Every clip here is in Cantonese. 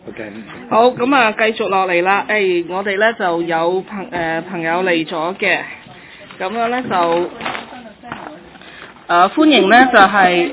OK。 好，咁啊，繼續落嚟啦。我哋咧就有朋友嚟咗嘅，咁樣咧就歡迎咧就係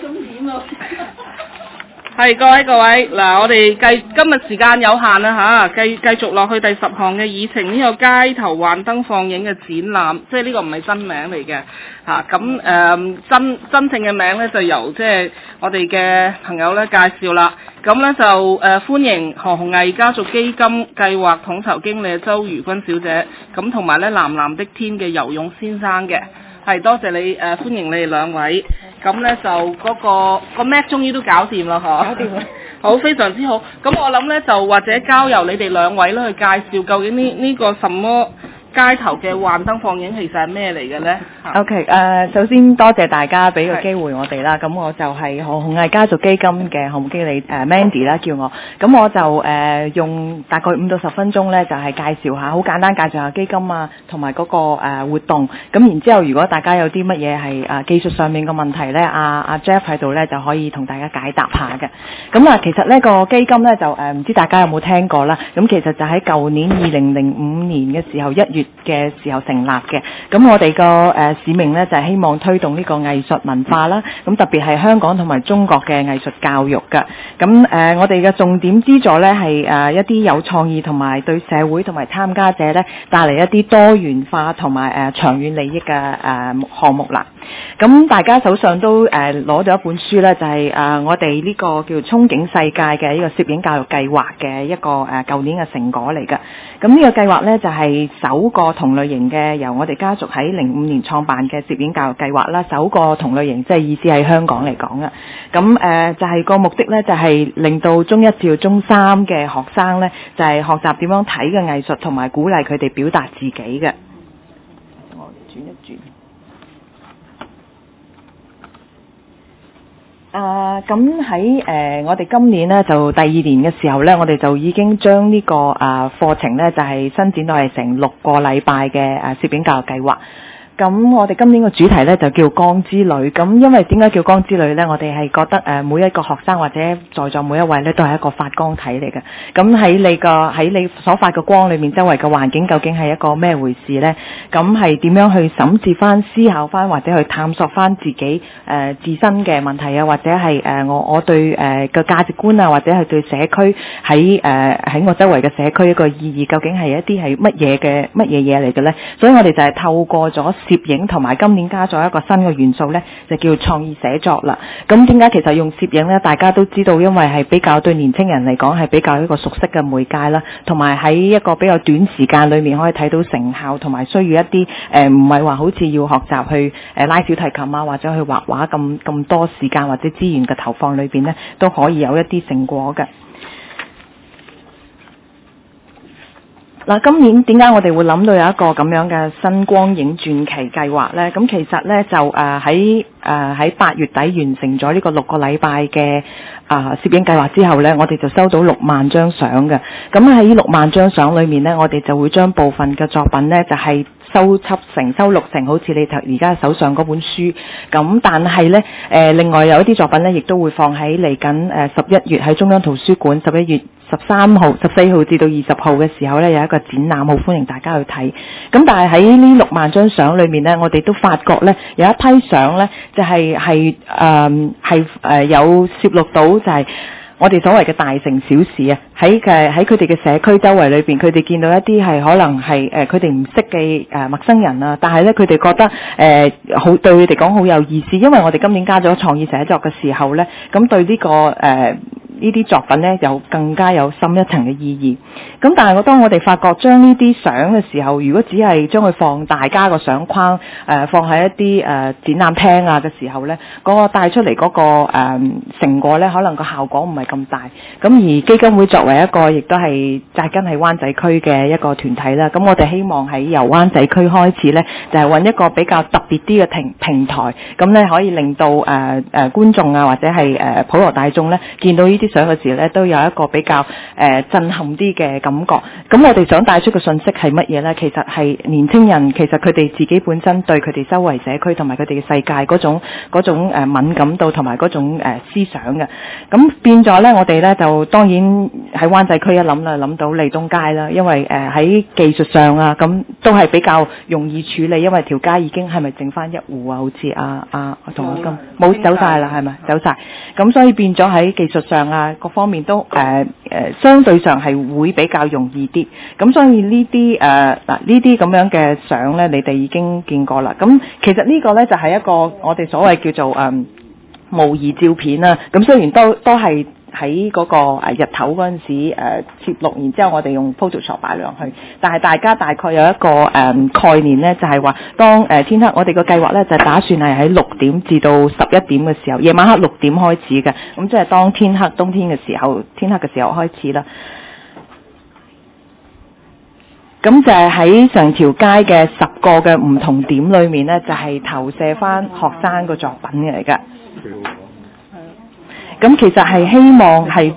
各位嗱，我哋今日時間有限啦嚇，繼續落去第10項嘅議程，呢個街頭幻燈放映嘅展覽，即係呢個唔係真名嚟嘅嚇，咁真正嘅名咧就由即係我哋嘅朋友咧介紹啦。咁咧就歡迎何鴻毅家族基金計劃統籌經理周如君小姐，咁同埋咧藍藍的天嘅游勇先生嘅，係多謝你歡迎你哋兩位。咁咧就嗰個 Mac 終於都搞掂啦，搞掂啦，好，非常之好。咁我諗咧就或者交由你哋兩位咧去介紹究竟呢個什麼街頭嘅幻燈放映其實係咩嚟嘅咧 ？OK， 首先多謝大家俾個機會我哋啦。咁我就係何鴻毅家族基金嘅項目經理Mandy 啦，叫我。咁我就用大概5到10分鐘咧，就係介紹下，好簡單介紹下基金啊，同埋嗰個活動。咁然之後，如果大家有啲乜嘢係技術上面嘅問題咧，阿 Jeff 喺度咧就可以同大家解答下嘅。咁啊，其實呢個基金咧就唔知大家有冇聽過啦。咁其實就喺舊年2005年嘅時候1月嘅時候成立嘅，咁我哋個使命呢，就係希望推動呢個藝術文化啦，咁特別係香港同埋中國嘅藝術教育㗎。咁我哋嘅重點資助呢，係一啲有創意同埋對社會同埋參加者呢帶嚟一啲多元化同埋長遠利益嘅項目啦。咁大家手上都攞咗一本書呢，就係我哋呢個叫憧憬世界嘅呢個攝影教育計劃嘅一個舊年嘅成果嚟㗎。咁呢個計劃呢，就係首個同類型嘅由我哋家族喺05年創辦嘅攝影教育計劃啦，首個同類型，即係意思係香港嚟講嘅。咁就係個目的呢，就係令到中1至中3嘅學生呢，就係學習點樣睇嘅藝術，同埋鼓勵佢哋表達自己嘅。我轉一轉。咁喺我哋今年呢，就第2年嘅時候呢，我哋就已經將呢個課程呢，就係伸展到係成6個禮拜嘅攝影教育計劃。咁我哋今年嘅主題呢，就叫光之旅。咁因為點解叫光之旅呢？我哋係覺得每一個學生或者在座每一位呢，都係一個發光體嚟嘅。咁喺你所發嘅光裏面，周圍嘅環境究竟係一個咩回事呢？咁係點樣去審視翻、思考翻，或者去探索翻自己自身嘅問題啊，或者係我對個價值觀啊，或者係對社區喺我周圍嘅社區一個意義，究竟係一啲係乜嘢嘢嚟嘅呢？所以我哋就係透過咗攝影同埋今年加咗一個新嘅元素呢，就叫創意寫作啦。咁點解其實用攝影呢？大家都知道，因為係比較對年輕人嚟講係比較一個熟悉嘅媒介啦，同埋喺一個比較短時間裏面可以睇到成效，同埋需要一啲唔係話好似要學習去拉小提琴啊，或者去畫畫咁多時間或者資源嘅投放裏邊呢，都可以有一啲成果嘅。嗱，今年點解我哋會諗到有一個咁樣嘅新光影傳奇計劃呢？咁其實呢，就喺8月底完成咗呢個6個禮拜嘅攝影計劃之後呢，我哋就收到6萬張相嘅。咁喺呢6萬張相裏面呢，我哋就會將部分嘅作品呢，就係收錄成好似你而家手上嗰本書。咁但係呢，另外有一啲作品呢，亦都會放喺嚟緊11月喺中央圖書館11月13號、14號至到20號嘅時候呢，有一個展覽，好歡迎大家去睇。咁但係喺呢6萬張相裏面呢，我哋都發覺呢，有一批相呢，就係有攝錄到就係我哋所謂嘅大城小事啊，喺佢哋嘅社區周圍裏邊，佢哋見到一啲係可能係佢哋唔識嘅陌生人啊，但係咧佢哋覺得好對佢哋講好有意思，因為我哋今年加咗創意寫作嘅時候咧，咁對呢個呢啲作品呢，有更加有深一層嘅意義。咁但係當我哋發覺將呢啲相嘅時候，如果只係將佢放大加個相框，放喺一啲展覽廳啊嘅時候呢，嗰個帶出嚟嗰個成果呢，可能個效果唔係咁大。咁而基金會作為一個亦都係紮根喺灣仔區嘅一個團體啦，咁我哋希望喺由灣仔區開始呢，就係揾一個比較特別啲嘅平台，咁呢可以令到觀眾啊或者係普羅大眾呢，見到呢啲啲相嘅時咧，都有一個比較震撼啲嘅感覺。咁我哋想帶出嘅信息係乜嘢咧？其實係年青人，其實佢哋自己本身對佢哋周圍社區同埋佢哋嘅世界嗰種敏感度同埋嗰種思想嘅。咁變咗咧，我哋咧就當然喺灣仔區一諗到利東街啦，因為喺技術上啊，咁都係比較容易處理，因為條街已經係咪剩翻一戶啊？好似同我咁冇走晒啦，係咪走晒？咁所以變咗喺技術上啊各方面都相對上係會比較容易啲。咁所以呢啲呢啲咁樣嘅相咧，你哋已經見過啦。咁其實呢個咧就係一個我哋所謂叫做模擬照片啦。咁雖然都係喺嗰個日頭嗰陣時攝錄，然之後我哋用 Photoshop 擺落去，但係大家大概有一個概念呢，就係話當天黑，我哋個計劃呢就打算係喺6點至到11點嘅時候，夜晚黑6點開始嘅，咁即係當天黑冬天嘅時候，天黑嘅時候開始啦。咁就係喺成條街嘅10個嘅唔同點裏面呢，就係投射翻學生個作品嚟㗎。咁其實係希望係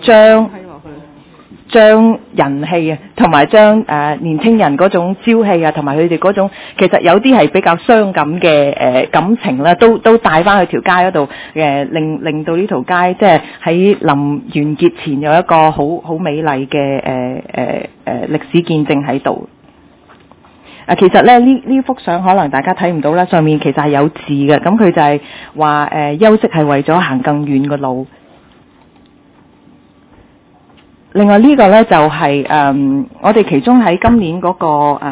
將人氣啊，同埋將年青人嗰種朝氣啊，同埋佢哋嗰種其實有啲係比較傷感嘅感情啦，都帶翻去條街嗰度令到呢條街即係喺臨完結前有一個好美麗嘅歷史見證喺度。其實咧呢幅相可能大家睇唔到啦，上面其實係有字嘅，咁佢就係話休息係為咗行更遠嘅路。另外呢個呢，就係我哋其中喺今年嗰個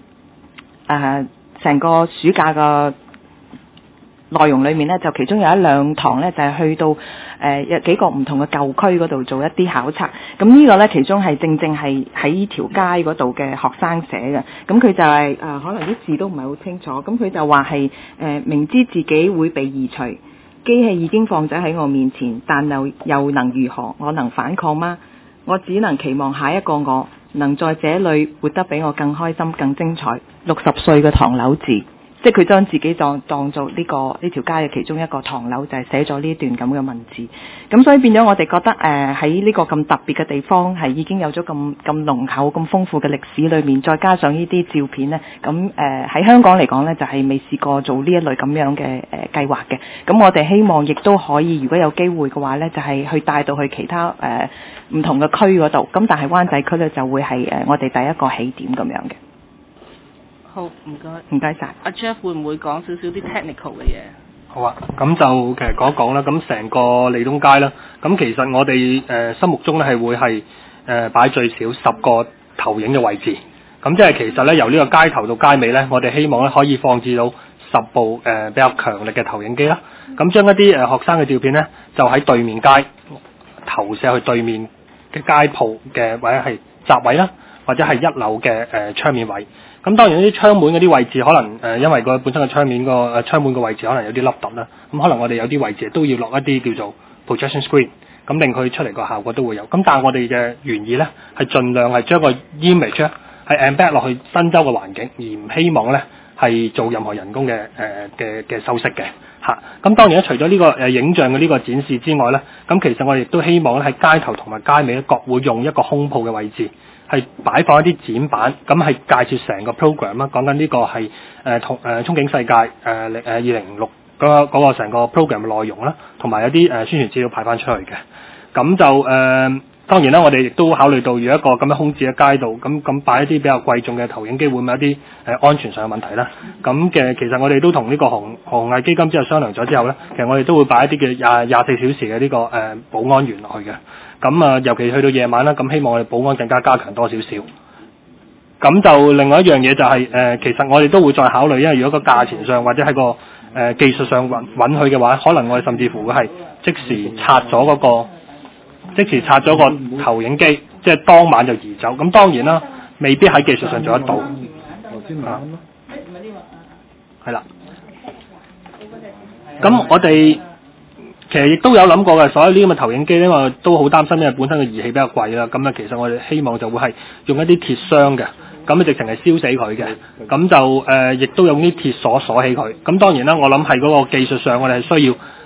成個暑假嘅內容裏面呢，就其中有1、2堂呢，就係去到有幾個唔同嘅舊區嗰度做一啲考察。咁呢個呢，其中係正係喺條街嗰度嘅學生寫嘅。咁佢就係可能啲字都唔係好清楚。咁佢就話係明知自己會被移除，機器已經放咗喺我面前，但又能如何？我能反抗嗎？我只能期望下一個我能在這裏活得比我更開心、更精彩。60歲嘅唐樓字，即係佢將自己當做呢條街嘅其中一個唐樓，就係寫咗呢段咁嘅文字。咁所以變咗我哋覺得喺呢個咁特別嘅地方，係已經有咗咁濃厚、咁豐富嘅歷史裏面，再加上呢啲照片呢，咁喺香港嚟講呢，就係未試過做呢一類咁樣嘅計劃嘅。咁我哋希望亦都可以，如果有機會嘅話呢，就係去帶到去其他唔同嘅區嗰度。咁但係灣仔區呢，就會係我哋第一個起點咁樣嘅。 好，唔該晒。阿 Jeff 會唔會講少少啲 technical 嘅嘢？ 好啊，咁就其實講一講啦。咁成個利東街啦，咁其實我哋心目中咧係會係擺最少10個投影嘅位置。咁即係其實咧由呢個街頭到街尾咧，我哋希望咧可以放置到10部比較強力嘅投影機啦。咁將一啲學生嘅照片咧，就喺對面街投射去對面嘅街鋪嘅或者係閘位啦，或者係1樓嘅窗面位。咁當然啲窗門嗰啲位置可能因為佢本身嘅窗門嘅位置可能有啲凹凸啦，咁可能我哋有啲位置都要落一啲叫做 projection screen， 咁令佢出嚟個效果都會有。咁但係我哋嘅原意咧係盡量係將個 image 咧係 embed 落去新州嘅環境，而唔希望咧係做任何人工嘅修飾嘅嚇。咁當然咧除咗呢個影像嘅呢個展示之外咧，咁其實我哋亦都希望咧喺街頭同埋街尾咧各會用一個空鋪嘅位置，係擺放一啲展板，咁係介紹成個 program 啦。講緊呢個係憧憬世界2006嗰個成個 program 嘅內容啦，同埋有啲宣傳資料派翻出去嘅。咁就當然啦，我哋亦都考慮到如果一個咁樣空置嘅街道，咁擺一啲比較貴重嘅投影機會唔會有啲安全上嘅問題啦。咁其實我哋都同呢個紅藝基金之後商量咗之後咧，其實我哋都會擺一啲嘅24小時嘅呢個保安員落去嘅。咁尤其去到夜晚啦，咁希望我哋保安更加加強多少少。咁就另外一樣嘢就係其實我哋都會再考慮，因為如果個價錢上或者係個技術上允許嘅話，可能我哋甚至乎會係即時拆咗個投影機，即係當晚就移走。咁當然啦，未必喺技術上做得到。係啦。咁我哋其實亦都有諗過嘅，所有呢啲咁嘅投影機咧，我都好擔心，因為本身嘅儀器比較貴啦。咁其實我哋希望就會係用一啲鐵箱嘅，咁直情係燒死佢嘅。咁就亦都用啲鐵鎖起佢。咁當然啦，我諗係嗰個技術上，我哋係需要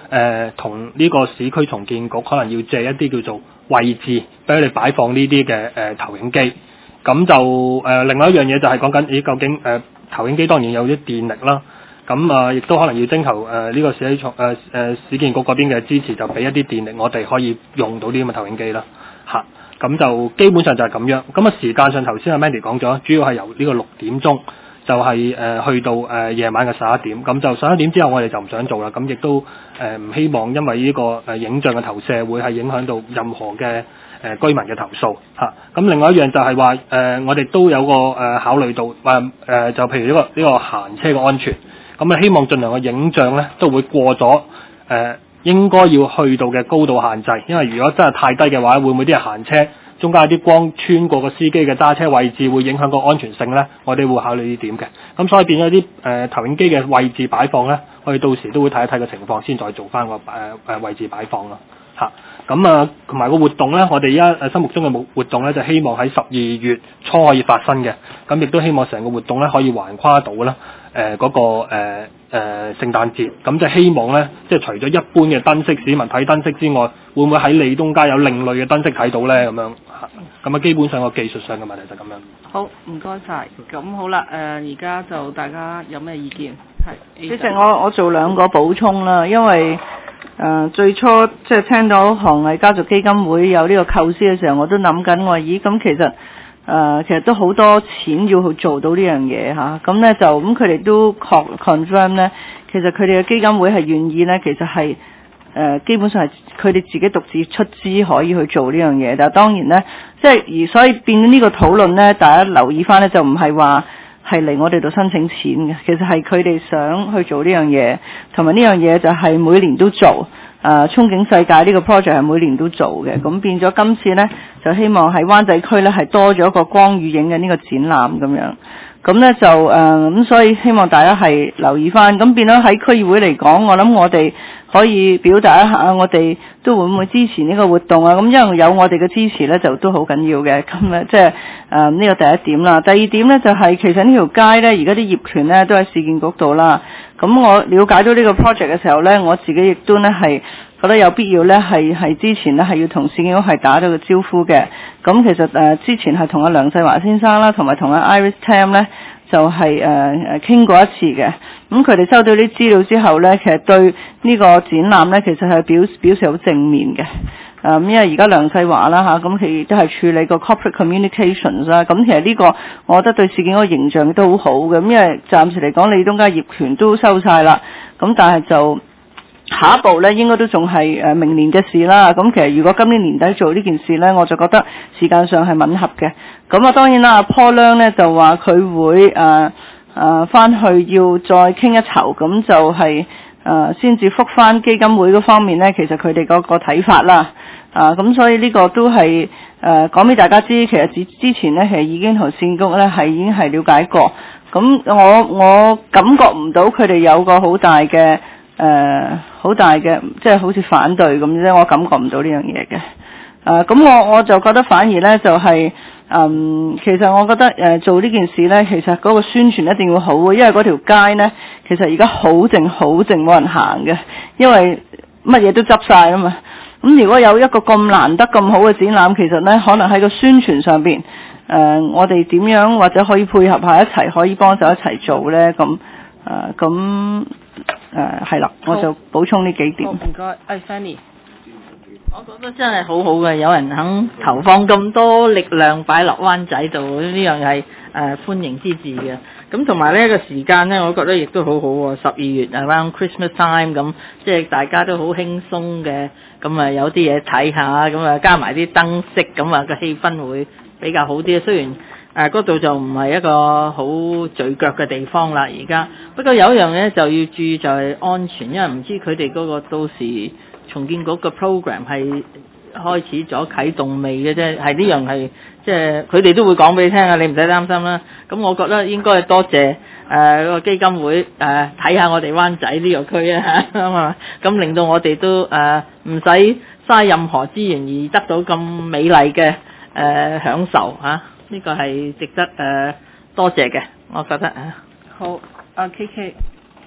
同呢個市區重建局可能要借一啲叫做位置俾佢哋擺放呢啲嘅投影機。咁就另外一樣嘢就係講緊，究竟投影機當然有啲電力啦。咁亦都可能要徵求呢個市建局嗰邊嘅支持，就俾一啲電力我哋可以用到呢啲咁嘅投影機啦。咁就基本上就係咁樣。咁時間上頭先阿 Mandy 講咗，主要係由呢個6點鐘就係去到夜晚嘅11點。咁就11點之後我哋就唔想做啦。咁亦都唔希望因為呢個影像嘅投射會係影響到任何嘅居民嘅投訴嚇。咁另外一樣就係話我哋都有個考慮到就譬如呢個行車嘅安全。咁希望盡量嘅影像咧都會過咗應該要去到嘅高度限制，因為如果真係太低嘅話，會唔會啲人行車中間有啲光穿過個司機嘅揸車位置，會影響個安全性咧？我哋會考慮呢點嘅。咁所以變咗啲投影機嘅位置擺放咧，我哋到時都會睇一睇個情況，先再做翻個位置擺放咯。咁同埋個活動咧，我哋而家心目中嘅活動咧，就希望喺12月初可以發生嘅。咁亦都希望成個活動咧可以橫跨到啦嗰個聖誕節。咁就希望咧，即係除咗一般嘅燈飾，市民睇燈飾之外，會唔會喺利東街有另類嘅燈飾睇到咧？咁樣咁基本上個技術上嘅問題就咁樣。 好，唔該晒。咁好啦，而家就大家有咩意見？係， 其實我做2個補充啦，因為最初即係聽到航藝家族基金會有呢個構思嘅時候，我都諗緊咦咁其實都好多錢要去做到呢樣嘢嚇，咁咧就咁佢哋都confirm 咧，其實佢哋嘅基金會係願意咧，其實係基本上係佢哋自己獨自出資可以去做呢樣嘢，但係當然咧，即係而所以變咗呢個討論咧，大家留意翻咧就唔係話係嚟我哋度申請錢嘅，其實係佢哋想去做呢樣嘢，同埋呢樣嘢就係每年都做。憧憬世界呢個 project 係每年都做嘅，咁變咗今次呢，就希望喺灣仔區呢係多咗一個光與影嘅呢個展覽咁樣，咁呢就咁所以希望大家係留意翻，咁變咗喺區議會嚟講，我諗我哋可以表達一下，我哋都會唔會支持呢個活動啊？咁因為有我哋嘅支持呢，就都好緊要嘅，咁呢即係呢個第一點啦。第二點呢，就係其實呢條街呢，而家啲業權呢都喺市建局度啦。咁我了解到呢個 project 嘅時候呢，我自己亦都呢係覺得有必要呢係之前呢係要同市建局係打咗個招呼嘅。咁其實之前係同阿梁世華先生啦，同埋同阿 Iris Tam 呢就係傾過一次嘅。咁佢哋收到啲資料之後呢，其實對呢個展覽呢，其實係表示好正面嘅。因為而家梁世華啦嚇，咁佢都係處理個 corporate communications 啦，咁其實呢個我覺得對事件個形象都好好嘅，因為暫時嚟講，利東街業權都收晒啦，咁但係就下一步呢應該都仲係明年嘅事啦。咁其實如果今年年底做呢件事呢，我就覺得時間上係吻合嘅。咁當然啦，阿 Paul Leung 呢就話佢會翻去要再傾一籌，咁就係先至覆翻基金會嗰方面呢，其實佢哋嗰個睇法啦。咁所以呢個都係講俾大家知，其實之前呢，其實已經同市建局呢係已經係了解過。咁我感覺唔到佢哋有個好大嘅即係好似反對咁啫，我感覺唔到呢樣嘢嘅。咁我就覺得反而呢，就係其實我覺得做呢件事呢，其實嗰個宣傳一定要好，因為嗰條街呢，其實而家好靜冇人行嘅，因為乜嘢都執晒啊嘛。咁如果有一個咁難得咁好嘅展覽，其實呢可能喺個宣傳上邊，我哋點樣或者可以配合下一齊，可以幫手一齊做呢？咁係啦，我就補充呢幾點。 唔該，Fanny。 我覺得真係好好嘅，有人肯投放咁多力量擺落灣仔度，呢樣係歡迎之至嘅。咁同埋呢個時間呢，我覺得亦都好好喎。12月 around Christmas time 咁，即係大家都好輕鬆嘅，咁有啲嘢睇下，咁加埋啲燈飾，咁個氣氛會比較好啲。雖然嗰度就唔係一個好聚腳嘅地方啦，而家不過有一樣呢就要注意就係安全，因為唔知佢哋嗰個到時重建局嘅 program 係開始咗啟動未嘅啫，係呢樣係即係佢哋都會講俾你聽啊，你唔使擔心啦。咁我覺得應該多謝個基金會睇下我哋灣仔呢個區啊嚇，咁令到我哋都唔使嘥任何資源而得到咁美麗嘅享受嚇，呢個係值得多謝嘅，我覺得啊。 好，KK。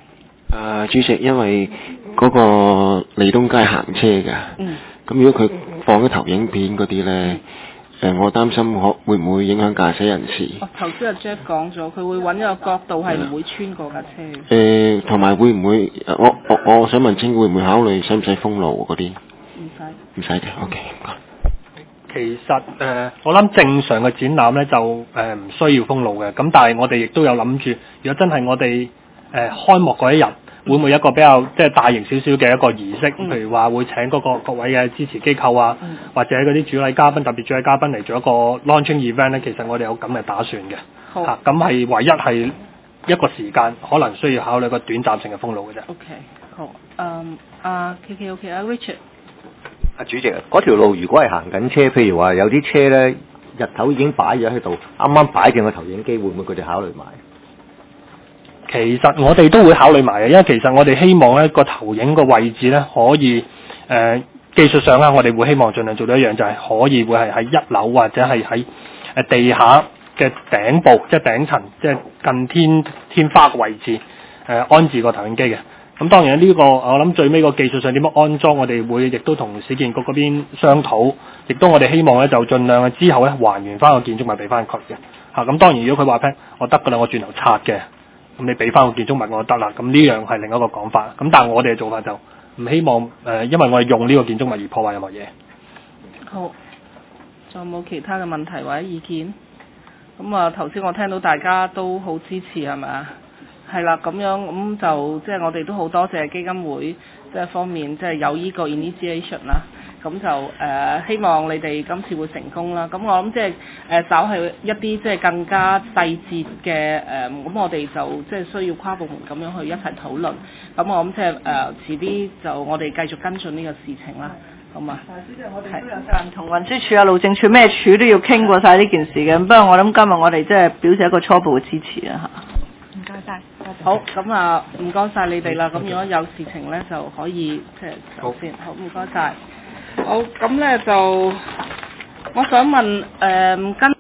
主席，因為嗰個利東街行車㗎，咁如果佢放咗投影片嗰啲咧，我擔心會唔會影響駕駛人士？ 頭先阿 Jeff 講咗，佢會揾一個角度係唔會穿過架車。 同埋會唔會？我想問清會唔會考慮使唔使封路嗰啲？唔使嘅 ，OK。 其實我諗正常嘅展覽咧就唔需要封路嘅，咁但係我哋亦都有諗住，如果真係我哋開幕嗰一日，會唔會一個比較即係大型少少嘅一個儀式，譬如話會請嗰個各位嘅支持機構啊，或者嗰啲主禮嘉賓、特別主禮嘉賓嚟做一個 launching event 咧，其實我哋有咁嘅打算嘅。好。咁係唯一係一個時間，可能需要考慮個短暫性嘅封路嘅啫。 OK， 好。KK，Richard。 主席，嗰條路如果係行緊車，譬如話有啲車咧，日頭已經擺咗喺度，啱啱擺正個投影機，會唔會佢哋考慮埋？ 其實我哋都會考慮埋嘅，因為其實我哋希望咧個投影個位置咧可以技術上我哋會希望盡量做到一樣，就係可以會係喺一樓或者係喺地下嘅頂部，即係頂層，即係近天花嘅位置安置個投影機嘅。咁當然呢個我諗最尾個技術上點樣安裝，我哋會亦都同市建局嗰邊商討，亦都我哋希望咧就盡量之後咧還原翻個建築物俾翻佢嘅。咁當然如果佢話聽我得㗎啦，我轉頭拆嘅，咁你俾翻個建築物我得啦。咁呢樣係另一個講法。咁但係我哋嘅做法就唔希望因為我哋用呢個建築物而破壞任何嘢。 好，仲有冇其他嘅問題或者意見？咁頭先我聽到大家都好支持係咪啊？係啦，咁樣咁就即係我哋都好多謝基金會即係方面即係有呢個 initiation 啦，咁就希望你哋今次會成功啦。咁我諗即係稍係一啲即係更加細節嘅咁我哋就即係需要跨部門咁樣去一齊討論。咁我諗即係遲啲就我哋繼續跟進呢個事情啦。好嘛？主席，我哋都有責任同運輸署啊、路政署咩署都要傾過晒呢件事嘅。不過我諗今日我哋即係表示一個初步嘅支持啦嚇。唔該晒，好，咁唔該晒你哋啦。咁如果有事情咧，就可以即係走先。好，唔該晒。好，咁咧就我想問跟